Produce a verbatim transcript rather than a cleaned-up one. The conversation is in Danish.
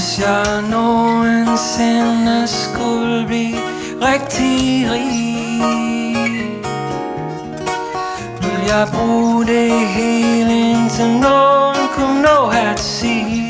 Hvis jeg nogensinde skulle blive rigtig rig, vil jeg bruge det hele, indtil nogen kunne nå at sige: